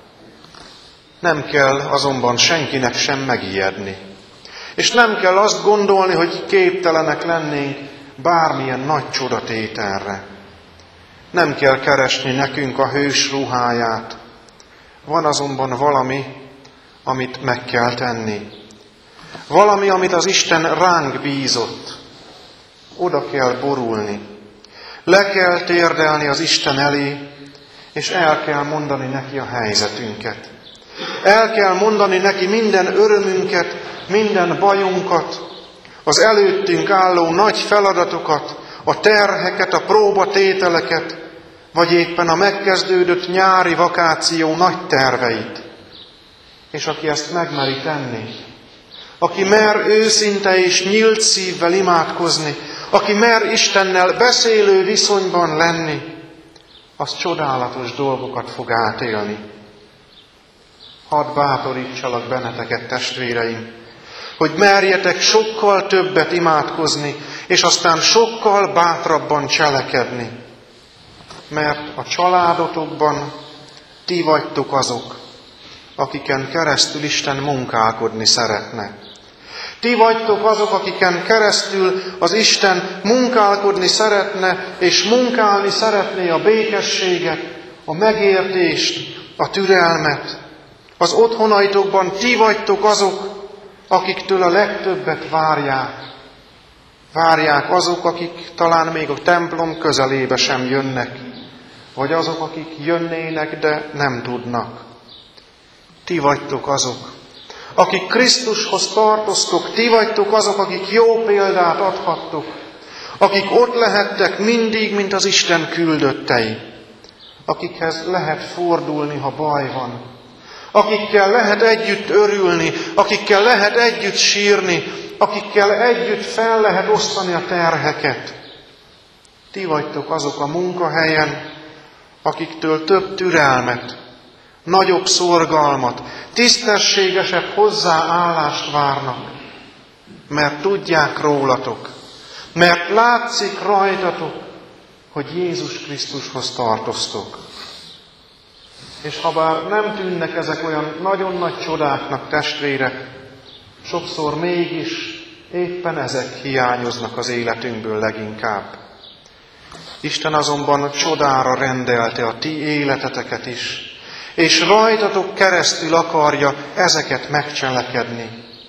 Nem kell azonban senkinek sem megijedni. És nem kell azt gondolni, hogy képtelenek lennénk bármilyen nagy csodatételre. Nem kell keresni nekünk a hős ruháját. Van azonban valami, amit meg kell tenni. Valami, amit az Isten ránk bízott. Oda kell borulni. Le kell térdelni az Isten elé, és el kell mondani neki a helyzetünket. El kell mondani neki minden örömünket, minden bajunkat, az előttünk álló nagy feladatokat, a terheket, a próbatételeket, vagy éppen a megkezdődött nyári vakáció nagy terveit. És aki ezt megmeri tenni, aki mer őszinte és nyílt szívvel imádkozni, aki mer Istennel beszélő viszonyban lenni, az csodálatos dolgokat fog átélni. Hadd bátorítsalak benneteket, testvéreim, hogy merjetek sokkal többet imádkozni, és aztán sokkal bátrabban cselekedni. Mert a családotokban ti vagytok azok, akiken keresztül Isten munkálkodni szeretne. Ti vagytok azok, akiken keresztül az Isten munkálkodni szeretne, és munkálni szeretné a békességet, a megértést, a türelmet. Az otthonaitokban ti vagytok azok, akiktől a legtöbbet várják. Várják azok, akik talán még a templom közelébe sem jönnek, vagy azok, akik jönnének, de nem tudnak. Ti vagytok azok, akik Krisztushoz tartoztok, ti vagytok azok, akik jó példát adhattok, akik ott lehettek mindig, mint az Isten küldöttei, akikhez lehet fordulni, ha baj van, akikkel lehet együtt örülni, akikkel lehet együtt sírni, akikkel együtt fel lehet osztani a terheket. Ti vagytok azok a munkahelyen, akiktől több türelmet, nagyobb szorgalmat, tisztességesebb hozzáállást várnak, mert tudják rólatok, mert látszik rajtatok, hogy Jézus Krisztushoz tartoztok. És habár nem tűnnek ezek olyan nagyon nagy csodáknak, testvérek, sokszor mégis éppen ezek hiányoznak az életünkből leginkább. Isten azonban csodára rendelte a ti életeteket is, és rajtatok keresztül akarja ezeket megcselekedni.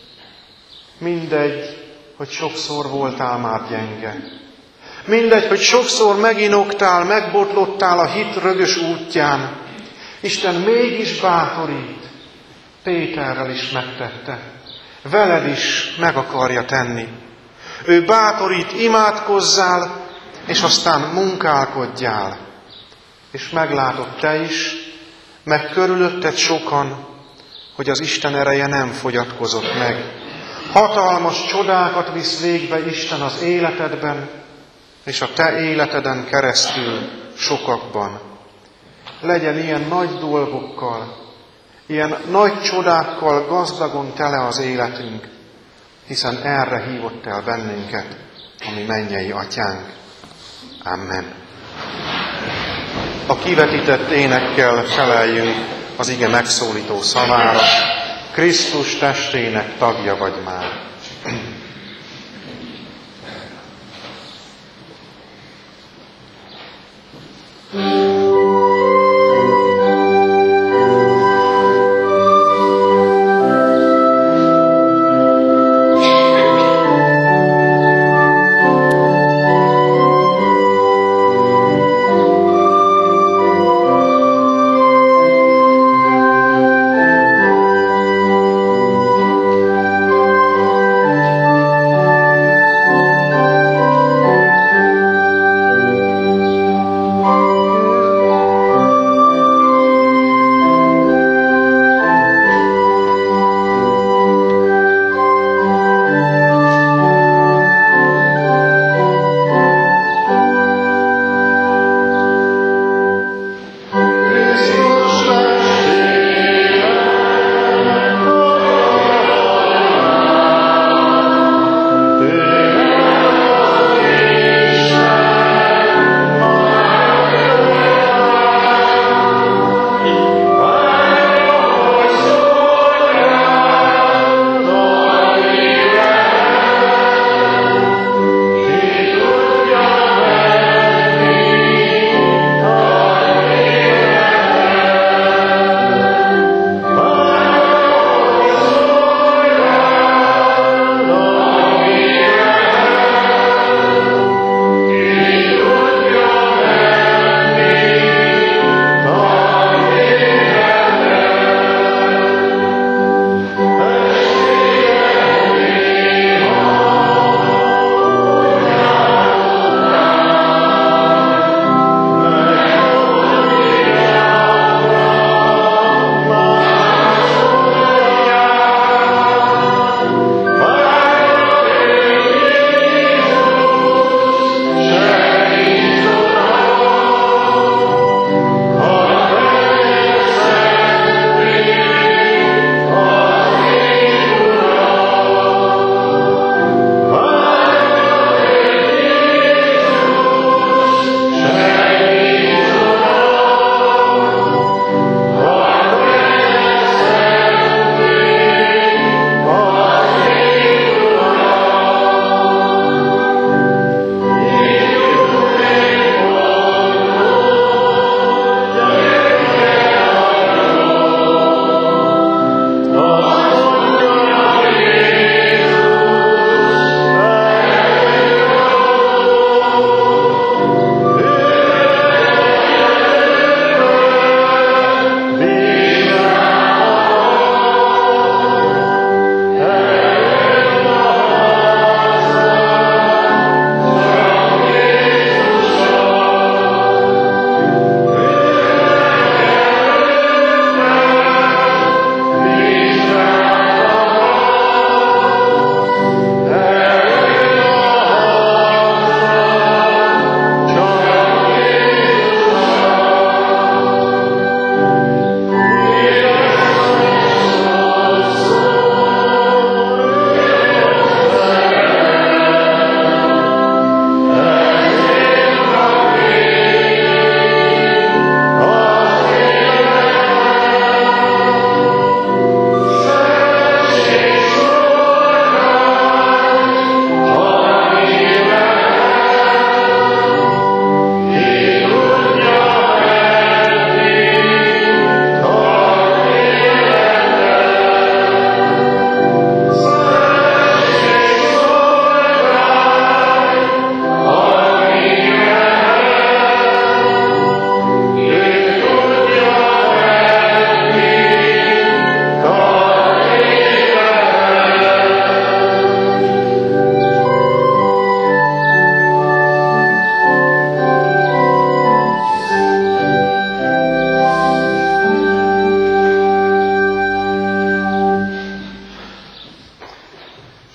Mindegy, hogy sokszor voltál már gyenge. Mindegy, hogy sokszor meginogtál, megbotlottál a hit rögös útján. Isten mégis bátorít. Péterrel is megtette. Veled is meg akarja tenni. Ő bátorít, imádkozzál, és aztán munkálkodjál. És meglátod te is, meg körülötted sokan, hogy az Isten ereje nem fogyatkozott meg. Hatalmas csodákat visz végbe Isten az életedben, és a te életeden keresztül sokakban. Legyen ilyen nagy dolgokkal, ilyen nagy csodákkal gazdagon tele az életünk, hiszen erre hívott el bennünket a mi mennyei atyánk. Amen. A kivetített énekkel feleljünk az ige megszólító szavára. Krisztus testének tagja vagy már.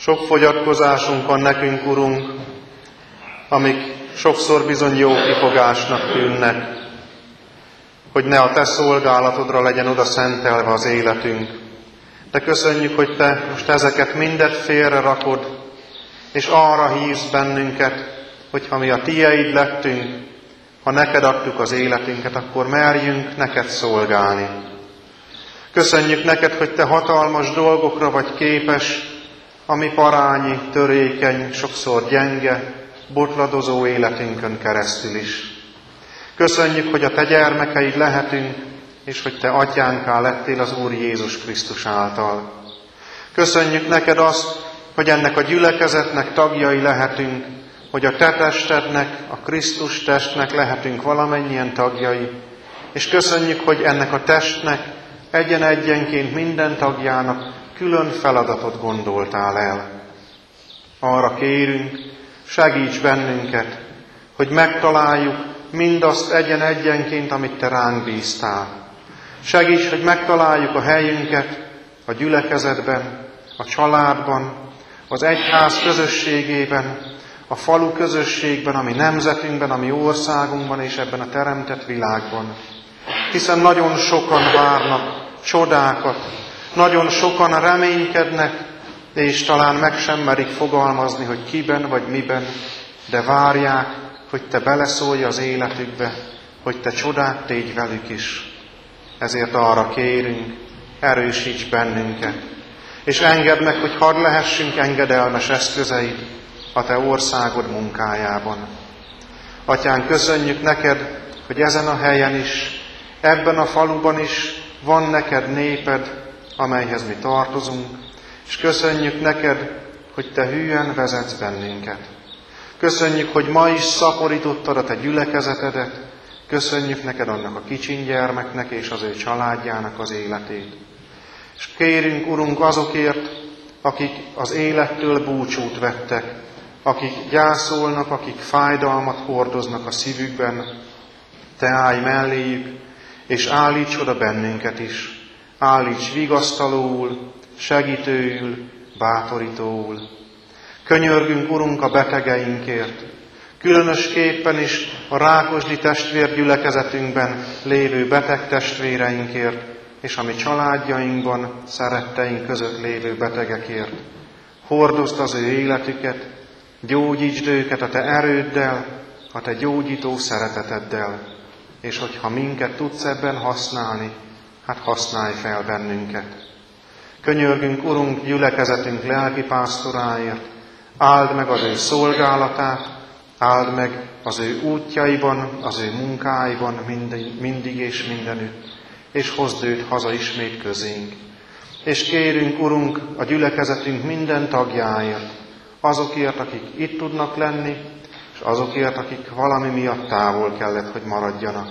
Sok fogyatkozásunk van nekünk, Urunk, amik sokszor bizony jó kifogásnak tűnnek, hogy ne a Te szolgálatodra legyen oda szentelve az életünk. De köszönjük, hogy Te most ezeket mindet félre rakod, és arra hívsz bennünket, hogy ha mi a Tieid lettünk, ha neked adtuk az életünket, akkor merjünk neked szolgálni. Köszönjük neked, hogy Te hatalmas dolgokra vagy képes, a mi parányi, törékeny, sokszor gyenge, botladozó életünkön keresztül is. Köszönjük, hogy a Te gyermekeid lehetünk, és hogy Te atyánká lettél az Úr Jézus Krisztus által. Köszönjük neked azt, hogy ennek a gyülekezetnek tagjai lehetünk, hogy a Te testednek, a Krisztus testnek lehetünk valamennyien tagjai, és köszönjük, hogy ennek a testnek egyen-egyenként minden tagjának külön feladatot gondoltál el. Arra kérünk, segíts bennünket, hogy megtaláljuk mindazt egyen-egyenként, amit Te ránk bíztál. Segíts, hogy megtaláljuk a helyünket a gyülekezetben, a családban, az egyház közösségében, a falu közösségben, a mi nemzetünkben, a mi országunkban és ebben a teremtett világban. Hiszen nagyon sokan várnak csodákat, nagyon sokan reménykednek, és talán meg sem merik fogalmazni, hogy kiben vagy miben, de várják, hogy Te beleszólj az életükbe, hogy Te csodát tégy velük is. Ezért arra kérünk, erősíts bennünket, és engedd meg, hogy hadd lehessünk engedelmes eszközeid a Te országod munkájában. Atyán, köszönjük neked, hogy ezen a helyen is, ebben a faluban is van neked néped, amelyhez mi tartozunk, és köszönjük neked, hogy Te hűen vezetsz bennünket. Köszönjük, hogy ma is szaporítottad a Te gyülekezetedet, köszönjük neked annak a kicsin gyermeknek és az ő családjának az életét. És kérünk, Urunk, azokért, akik az élettől búcsút vettek, akik gyászolnak, akik fájdalmat hordoznak a szívükben, Te állj melléjük, és állíts oda bennünket is. Állíts vigasztalóul, segítőül, bátorítóul. Könyörgünk, Urunk, a betegeinkért, különösképpen is a Rákosdi testvérgyülekezetünkben lévő beteg testvéreinkért, és a mi családjainkban, szeretteink között lévő betegekért. Hordozd az ő életüket, gyógyítsd őket a Te erőddel, a Te gyógyító szereteteddel, és hogyha minket tudsz ebben használni, hát használj fel bennünket. Könyörgünk, Urunk, gyülekezetünk lelkipásztoráért, áld meg az ő szolgálatát, áld meg az ő útjaiban, az ő munkáiban mindig és mindenütt, és hozd őt haza ismét közénk. És kérünk, Urunk, a gyülekezetünk minden tagjáért, azokért, akik itt tudnak lenni, és azokért, akik valami miatt távol kellett, hogy maradjanak.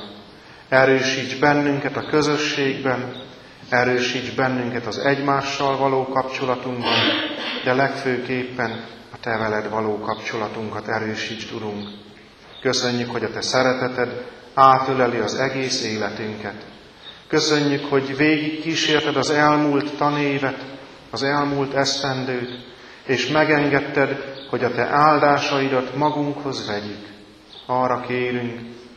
Erősíts bennünket a közösségben, erősíts bennünket az egymással való kapcsolatunkban, de legfőképpen a Te veled való kapcsolatunkat erősítsd, Urunk. Köszönjük, hogy a Te szereteted átöleli az egész életünket. Köszönjük, hogy végig kísérted az elmúlt tanévet, az elmúlt esztendőt, és megengedted, hogy a Te áldásaidat magunkhoz vegyük. Arra kérünk,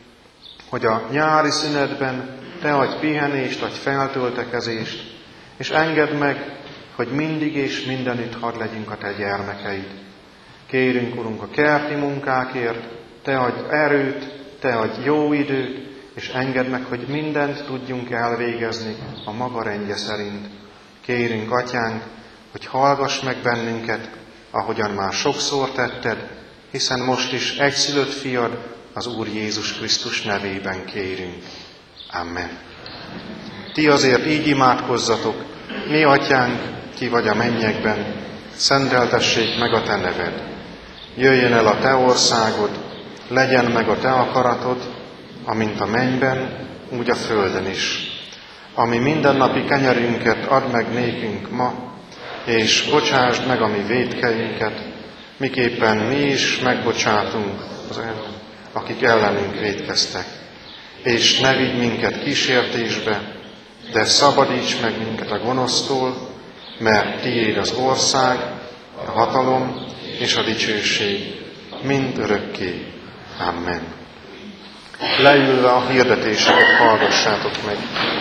hogy a nyári szünetben Te adj pihenést, adj feltöltekezést, és engedd meg, hogy mindig és mindenütt hadd legyünk a Te gyermekeid. Kérünk, Urunk, a kerti munkákért, Te adj erőt, Te adj jó időt, és engedd meg, hogy mindent tudjunk elvégezni a maga rendje szerint. Kérünk, Atyánk, hogy hallgass meg bennünket, ahogyan már sokszor tetted, hiszen most is egyszülött fiad, az Úr Jézus Krisztus nevében kérünk. Amen. Ti azért így imádkozzatok: mi Atyánk, ki vagy a mennyekben, szenteltessék meg a Te neved. Jöjjön el a Te országod, legyen meg a Te akaratod, amint a mennyben, úgy a földön is. Ami mindennapi kenyerünket add meg nékünk ma, és bocsásd meg a mi vétkeinket, miképpen mi is megbocsátunk akik ellenünk vétkeztek. És ne vigy minket kísértésbe, de szabadíts meg minket a gonosztól, mert Tiéd az ország, a hatalom és a dicsőség mind örökké. Amen. Leülve a hirdetéseket hallgassátok meg.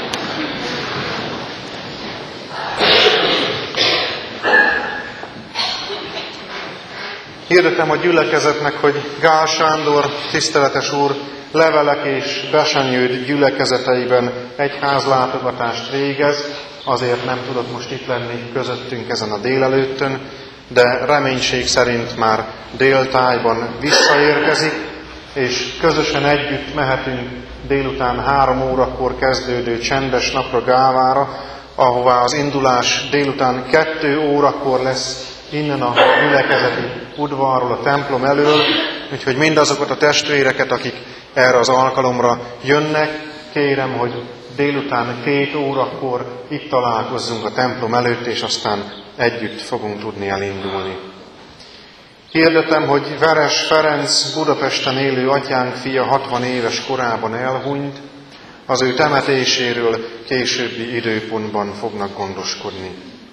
Hirdetem a gyülekezetnek, hogy Gál Sándor, tiszteletes úr, Levelek és Besenyőd gyülekezeteiben egyházlátogatást végez, azért nem tudott most itt lenni közöttünk ezen a délelőttön, de reménység szerint már déltájban visszaérkezik, és közösen együtt mehetünk délután 3 órakor kezdődő csendes napra Gávára, ahová az indulás délután 2 órakor lesz innen a gyülekezeti udvarról, a templom elől, úgyhogy mindazokat a testvéreket, akik erre az alkalomra jönnek, kérem, hogy délután 2 órakor itt találkozzunk a templom előtt, és aztán együtt fogunk tudni elindulni. Hirdetem, hogy Veres Ferenc Budapesten élő atyánk fia 60 éves korában elhunyt, az ő temetéséről későbbi időpontban fognak gondoskodni.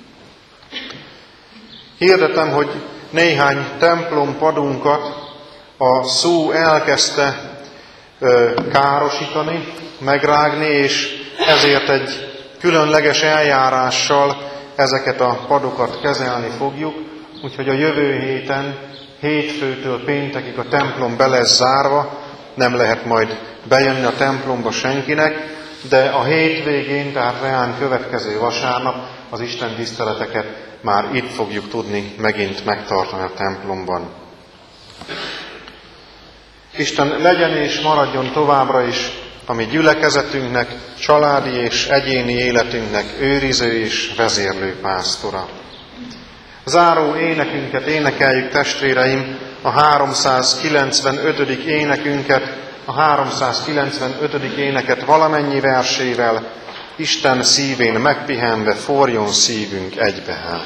Hirdetem, hogy néhány templompadunkat a szú elkezdte károsítani, megrágni, és ezért egy különleges eljárással ezeket a padokat kezelni fogjuk, úgyhogy a jövő héten, hétfőtől péntekig a templom be lesz zárva, nem lehet majd bejönni a templomba senkinek, de a hétvégén, tehát reán következő vasárnap az Isten tiszteleteket már itt fogjuk tudni megint megtartani a templomban. Isten legyen és maradjon továbbra is a mi gyülekezetünknek, családi és egyéni életünknek őriző és vezérlő pásztora. Záró énekünket énekeljük, testvéreim, a 395. énekünket, a 395. éneket valamennyi versével, Isten szívén megpihenve forjon szívünk egybe hát.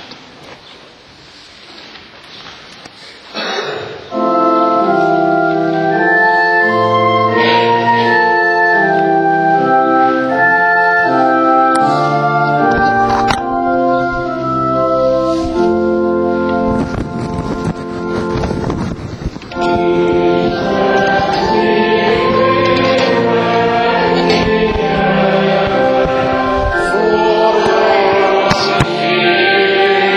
For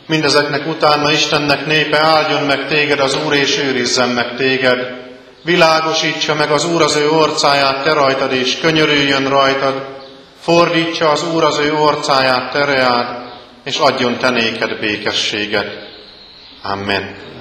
Mindezeknek utána Istennek népe, áldjon meg téged az Úr, és őrizzen meg téged. Világosítsa meg az Úr az ő orcáját te rajtad, és könyörüljön rajtad. Fordítsa az Úr az ő orcáját te reád, és adjon te néked békességet. Amen.